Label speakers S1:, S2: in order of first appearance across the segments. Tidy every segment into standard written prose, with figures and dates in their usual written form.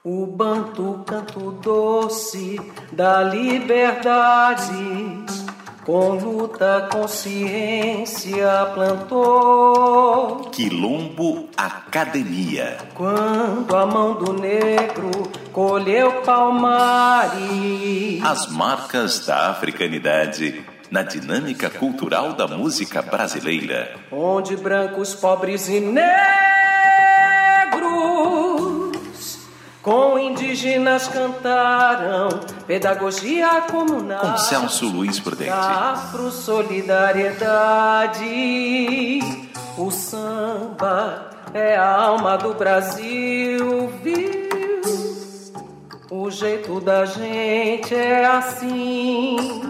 S1: O banto, canto doce da liberdade, com luta, consciência plantou.
S2: Quilombo Academia.
S1: Quando a mão do negro colheu palmares.
S2: As marcas da africanidade na dinâmica cultural da música brasileira.
S1: Onde brancos, pobres e negros, com indígenas cantaram pedagogia comunal.
S2: Com Celso Luiz Prudente.
S1: Afro-solidariedade. O samba é a alma do Brasil, viu? O jeito da gente é assim.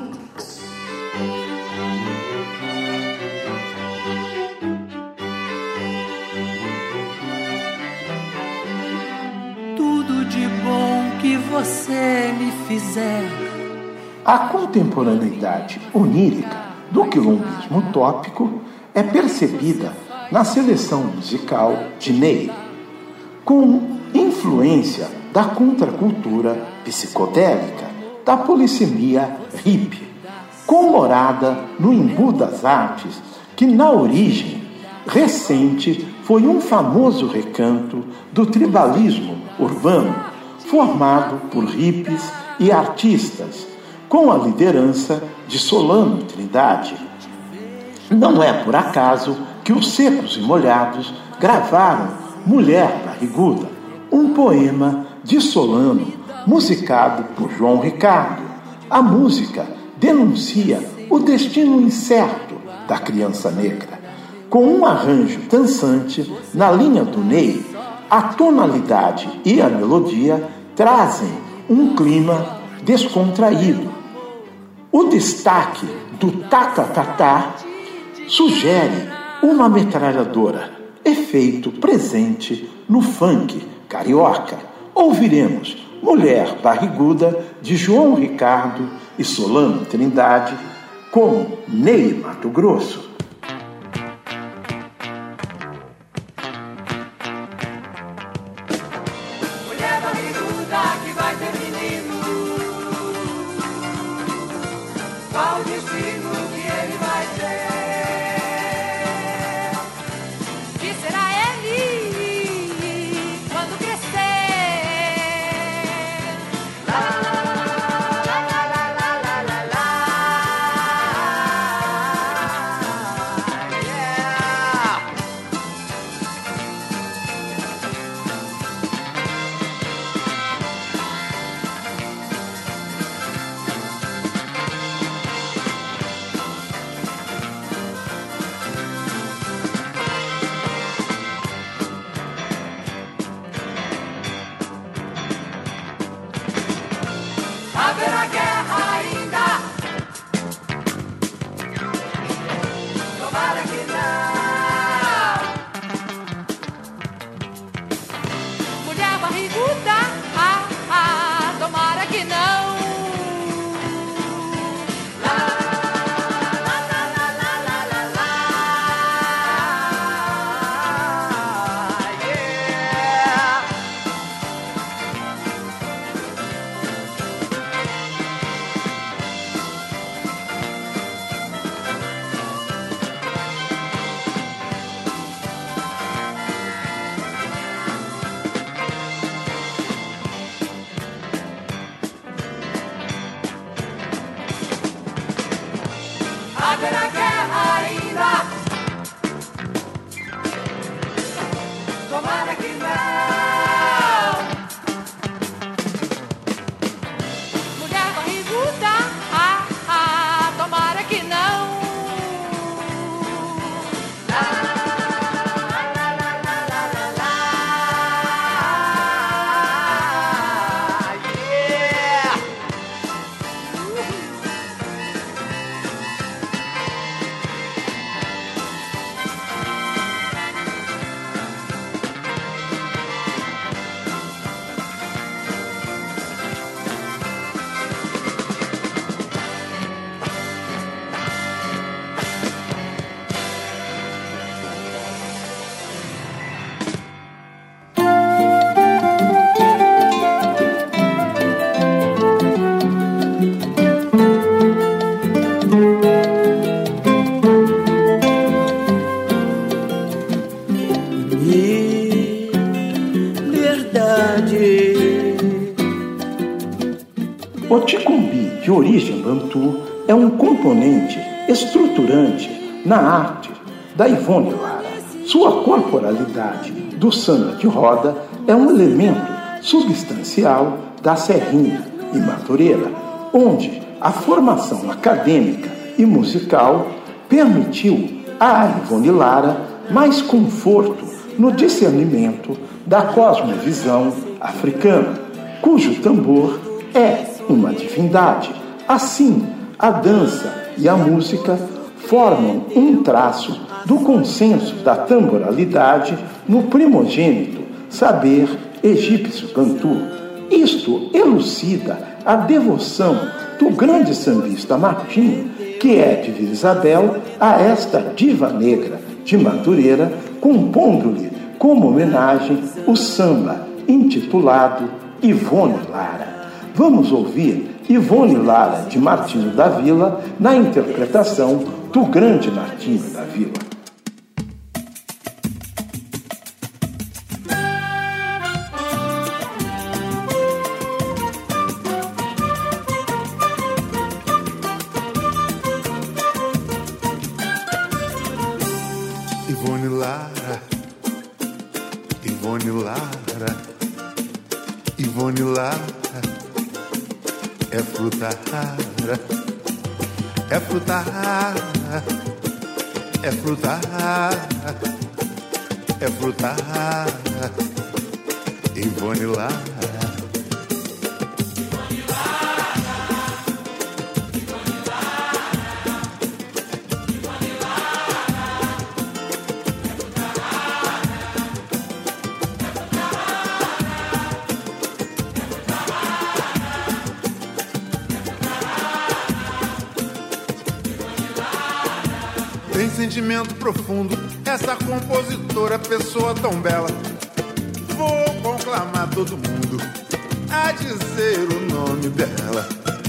S3: Tudo de bom que você me fizer.
S4: A contemporaneidade onírica do quilombismo utópico é percebida na seleção musical de Ney, com influência da contracultura psicodélica, da polissemia hippie, comemorada no Embu das Artes, que na origem recente foi um famoso recanto do tribalismo urbano, formado por hippies e artistas, com a liderança de Solano Trindade. Não é por acaso que os Secos e Molhados gravaram Mulher Barriguda, um poema de Solano, musicado por João Ricardo. A música denuncia o destino incerto da criança negra. Com um arranjo dançante na linha do Ney, a tonalidade e a melodia trazem um clima descontraído. O destaque do tá-tá-tá-tá sugere uma metralhadora, efeito presente no funk carioca. Ouviremos Mulher Barriguda, de João Ricardo e Solano Trindade, com Ney Mato Grosso.
S5: Mulher barriguda que vai ter menino, qual o destino que ele vai ter? Que será ele quando crescer? La la la la la la la la la.
S4: O ticumbi, de origem bantu, é um componente estruturante na arte da Ivone Lara. Sua corporalidade do samba de roda é um elemento substancial da Serrinha e Madureira, onde a formação acadêmica e musical permitiu a Ivone Lara mais conforto no discernimento da cosmovisão africana, cujo tambor é uma divindade. Assim, a dança e a música formam um traço do consenso da tamboralidade no primogênito saber egípcio bantu. Isto elucida a devoção do grande sambista Martinho, que é de Vila Isabel, a esta diva negra de Madureira, compondo-lhe como homenagem o samba intitulado Ivone Lara. Vamos ouvir Ivone Lara de Martinho da Vila na interpretação do grande Martinho da Vila.
S6: Ivone Lara, Ivone Lara, Ivone Lara. É fruta rara, é fruta rara, é fruta rara, é fruta rara, Ivone Lara. Tem sentimento profundo, essa compositora, pessoa tão bela. Vou conclamar todo mundo a dizer o nome dela.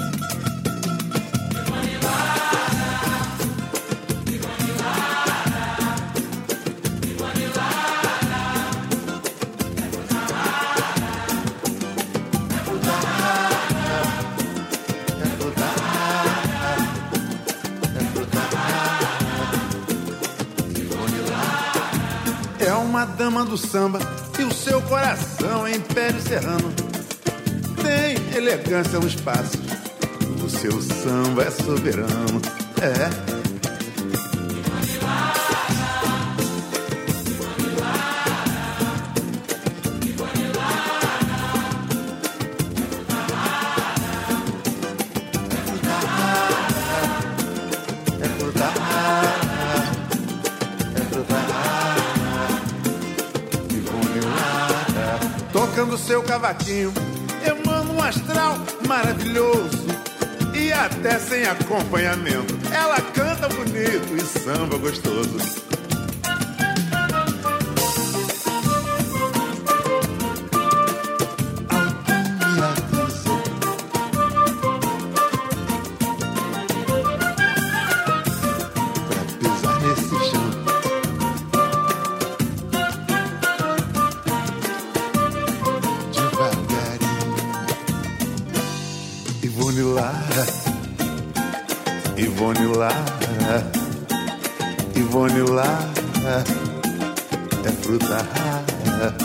S6: É uma dama do samba e o seu coração é império serrano. Tem elegância nos passos, o seu samba é soberano. É. Tocando seu cavaquinho, emana um astral maravilhoso. E até sem acompanhamento, ela canta bonito e samba gostoso. Ivone Lara, Ivone Lara, Ivone Lara, é fruta rara.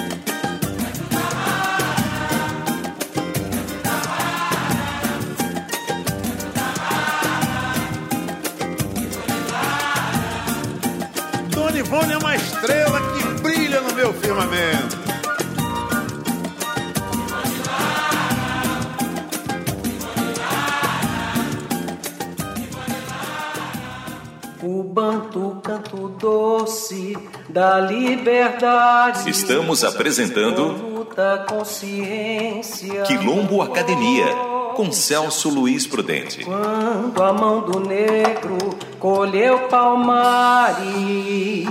S6: Dona Ivone é uma estrela que brilha no meu firmamento.
S1: O bantu, canto doce da liberdade.
S2: Estamos apresentando
S1: luta, consciência,
S2: Quilombo Academia, com Celso Luiz Prudente.
S1: Quando a mão do negro colheu palmares,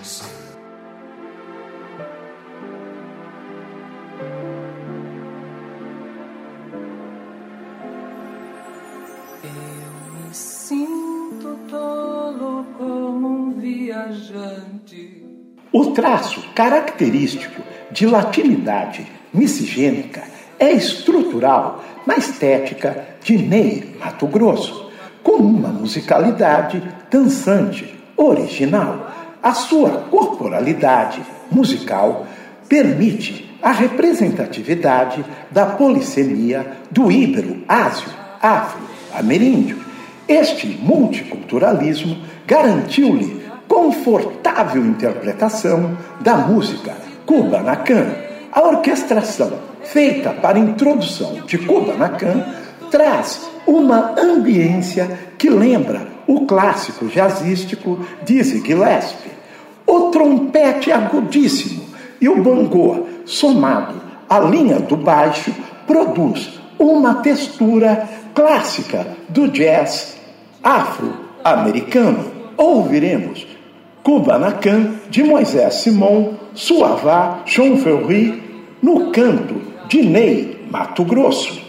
S1: eu me sinto tolo como um viajante.
S4: O traço característico de latinidade miscigênica é estrutural na estética de Ney Matogrosso, com uma musicalidade dançante, original. A sua corporalidade musical permite a representatividade da polissemia do íbero-ásio afro-ameríndio. Este multiculturalismo garantiu-lhe confortável interpretação da música Kubanacan. A orquestração feita para a introdução de Kubanacan traz uma ambiência que lembra o clássico jazzístico Dizzy Gillespie. O trompete agudíssimo e o bongô, somado à linha do baixo, produz uma textura clássica do jazz afro-americano. Ouviremos Kubanacan de Moisés Simon, Suavá Chonferry, no canto de Ney Matogrosso.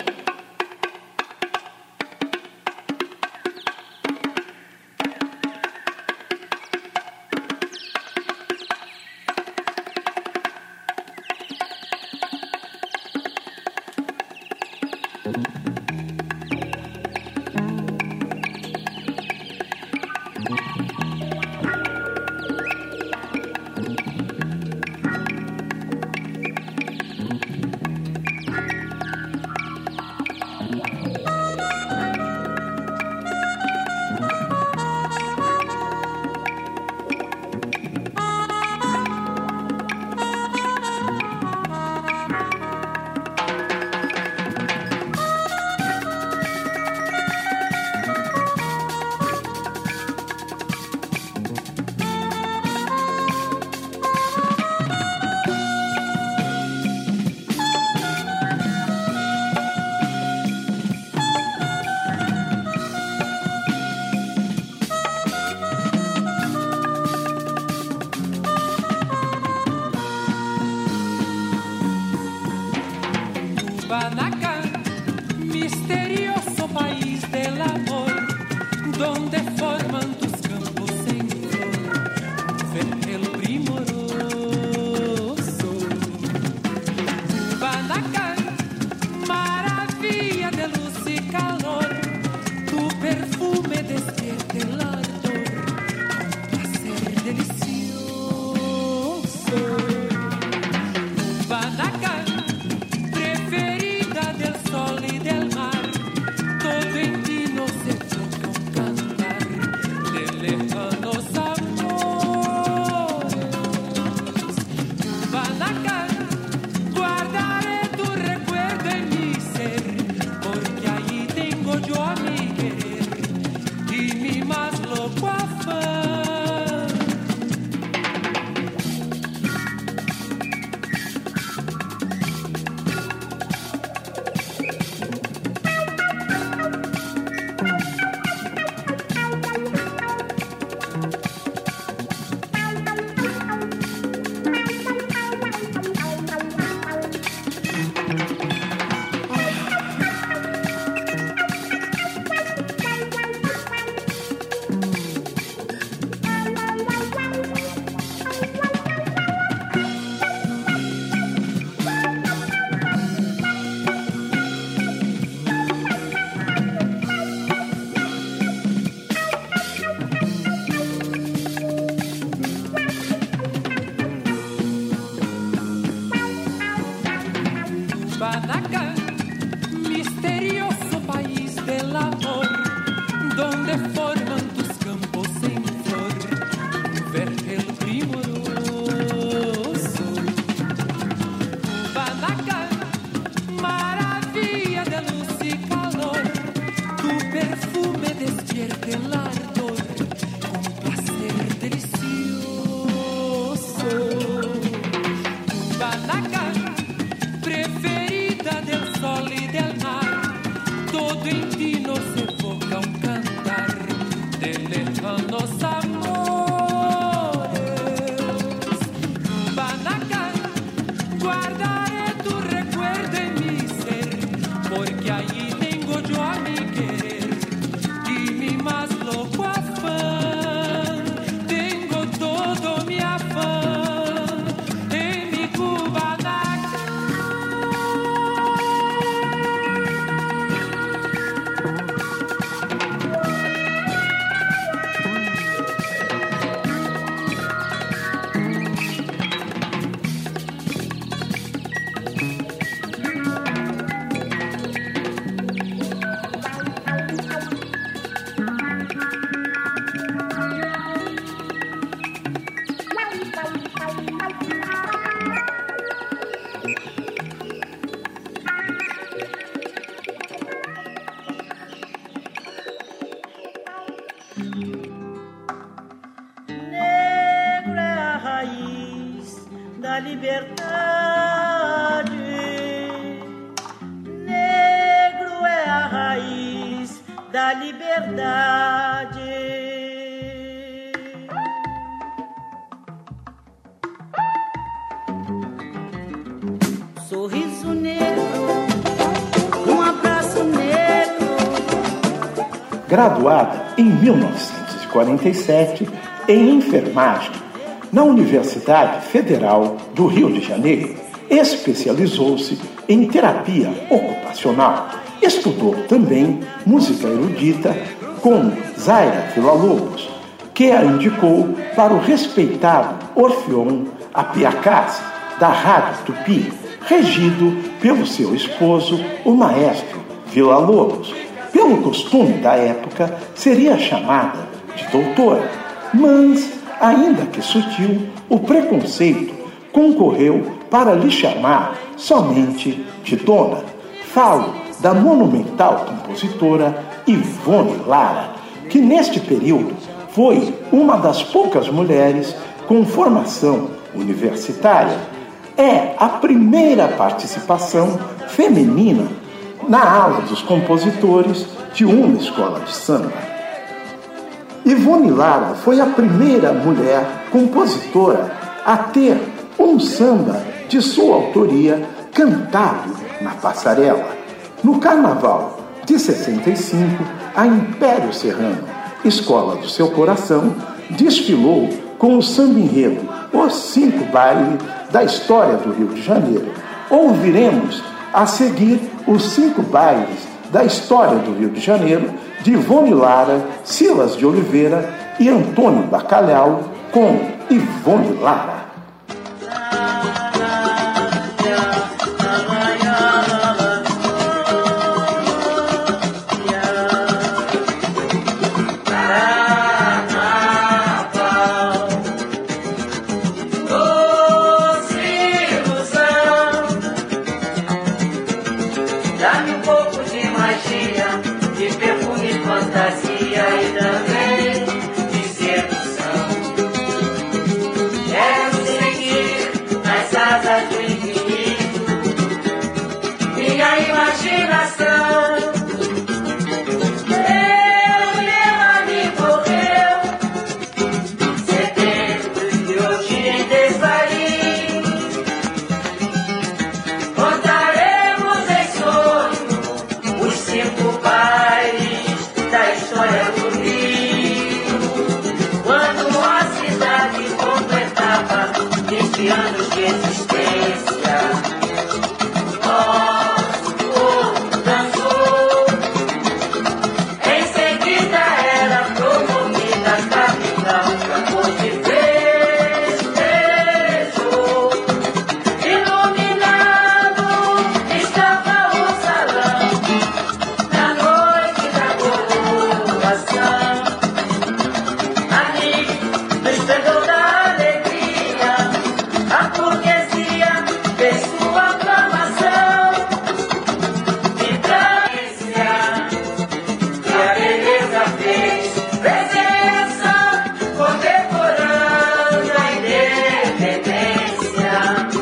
S3: Kubanacan, misterioso país del amor, donde forman tus campos en flor, vergel primoroso. Kubanacan, maravilla de luz y calor, tu perfume despierta el ardor, con placer delicioso. Kubanacan, sol y del mar, todo en ti nos evoca un cantar de lejanos amores. Kubanacan, guardaré tu recuerdo en mi ser, porque ahí tengo yo a mi querer y mi más loco afán. Kubanacan, misterioso país del amor, donde forman tus campos en flor, un vergel primoroso. Kubanacan, maravilla de luz y calor, tu perfume despierta el ardor, con placer delicioso. Kubanacan, preferida del sol y del mar, todo en ti nos evoca un cantar de lejanos amores. Kubanacan, guardaré tu recuerdo en mi ser,
S7: da liberdade. Sorriso negro, um abraço negro.
S4: Graduada em 1947 em enfermagem na Universidade Federal do Rio de Janeiro, especializou-se em terapia ocupacional. Estudou também música erudita com Zaira Villa-Lobos, que a indicou para o respeitado Orfeon Apiacás, da Rádio Tupi, regido pelo seu esposo, o maestro Villa-Lobos. Pelo costume da época, seria chamada de doutora, mas, ainda que sutil, o preconceito concorreu para lhe chamar somente de dona. Falo da monumental compositora Ivone Lara, que neste período foi uma das poucas mulheres com formação universitária. É a primeira participação feminina na ala dos compositores de uma escola de samba. Ivone Lara foi a primeira mulher compositora a ter um samba de sua autoria cantado na passarela. No Carnaval de 65, a Império Serrano, escola do seu coração, desfilou com o samba-enredo Os 5 Bailes da História do Rio de Janeiro. Ouviremos a seguir os 5 Bailes da História do Rio de Janeiro, de Ivone Lara, Silas de Oliveira e Antônio Bacalhau, com Ivone Lara.
S7: Anos de existência, nosso povo dançou. Em seguida era promovida a capital, onde festejou. Iluminado estava o salão na noite da coroação. Ali, no esplendor da alegria, a burguesia fez sua aclamação de transcendência, e a beleza fez presença, condecorando a independência.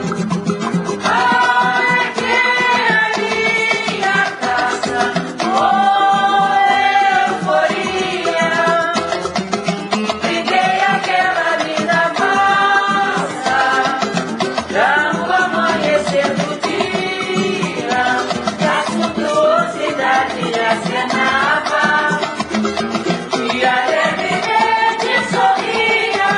S7: Alegria, minha taça, oh euforia, brindei aquela linda massa. Já no amanhecer do dia, a suntuosidade acenava e alegremente sorria.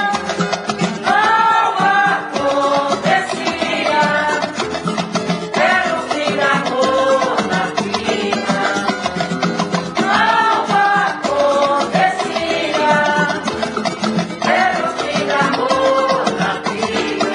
S7: Mal acontecia, era o fim da monarquia. Mal acontecia, era o fim da monarquia.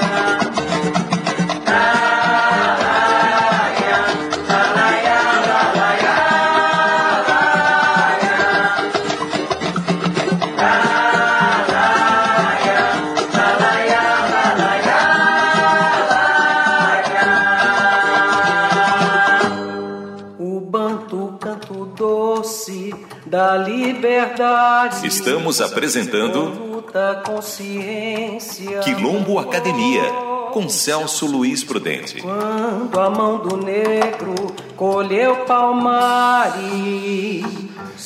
S1: O banto, canto doce da liberdade.
S2: Estamos apresentando
S1: Luta, consciência.
S2: Quilombo Academia, com Celso Luiz Prudente.
S1: Quando a mão do negro colheu palmares,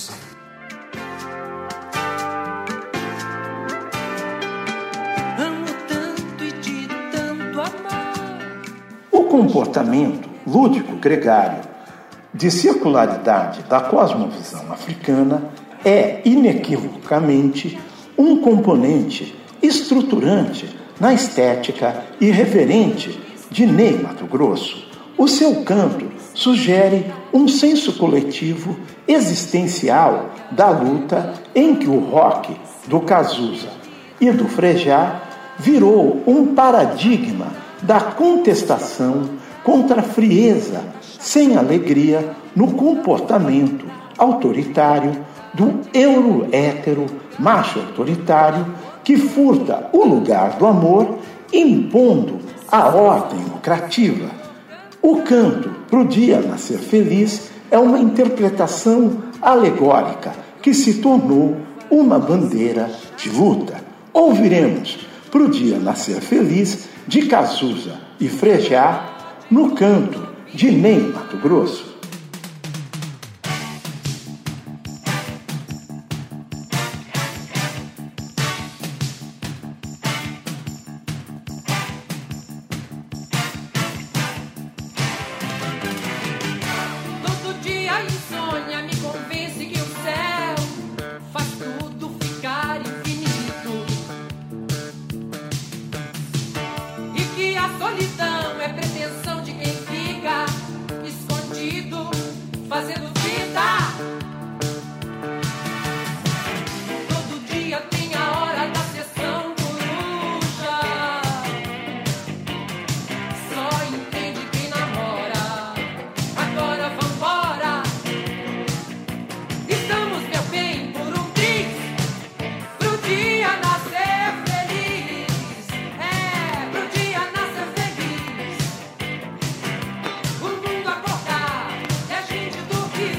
S4: comportamento lúdico gregário de circularidade da cosmovisão africana é inequivocamente um componente estruturante na estética irreverente de Ney Matogrosso. O seu canto sugere um senso coletivo existencial da luta em que o rock do Cazuza e do Frejá virou um paradigma da contestação contra a frieza sem alegria no comportamento autoritário do euro-hétero macho autoritário que furta o lugar do amor impondo a ordem lucrativa. O canto Pro Dia Nascer Feliz é uma interpretação alegórica que se tornou uma bandeira de luta. Ouviremos Pro Dia Nascer Feliz de Cazuza e Frejá no canto de Ney Matogrosso.
S3: Todo dia a insônia me convence que o céu faz tudo ficar infinito e que a solidão é pretensão de quem fica escondido fazendo vida. Todo dia tem a hora da sessão coruja, só entende quem namora. Agora vambora, estamos, meu bem, por um triz, pro dia nascer feliz. É, pro dia nascer feliz. O mundo acordar, é gente do que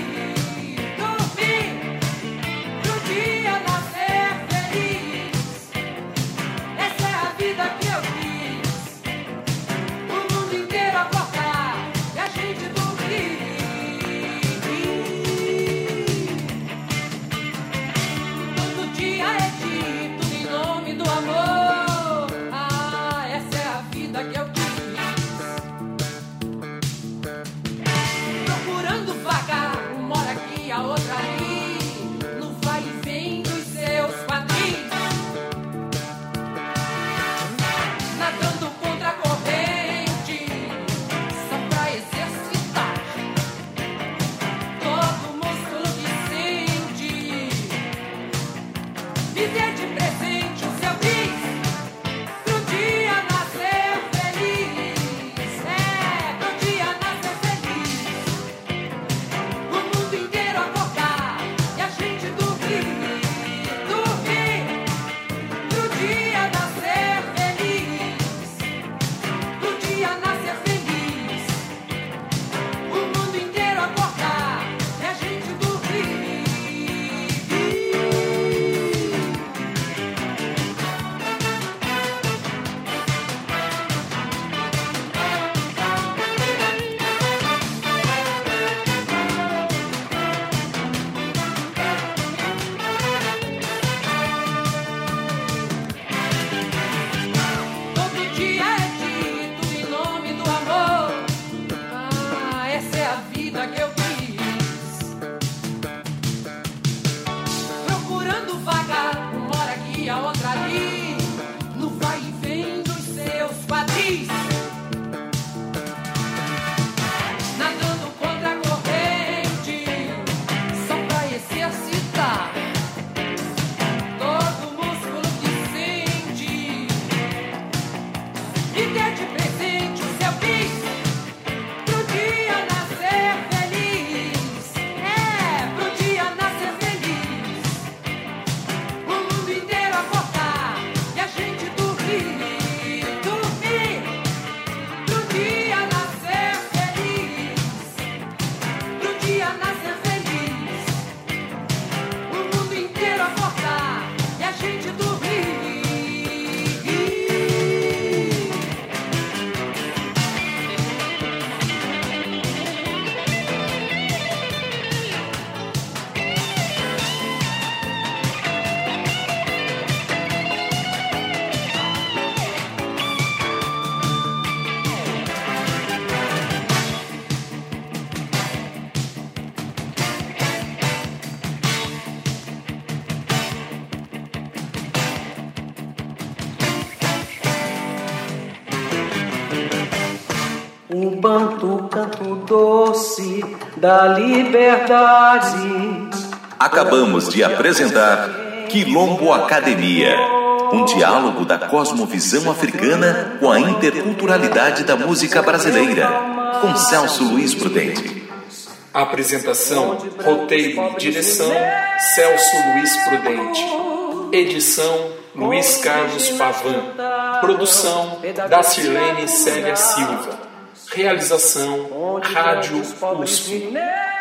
S1: doce da liberdade.
S2: Acabamos de apresentar Quilombo Academia, um diálogo da cosmovisão africana com a interculturalidade da música brasileira, com Celso Luiz Prudente.
S8: Apresentação, roteiro e direção, Celso Luiz Prudente. Edição, Luiz Carlos Pavan. Produção, Dacirlene Célia Silva. Realização, Rádio USP.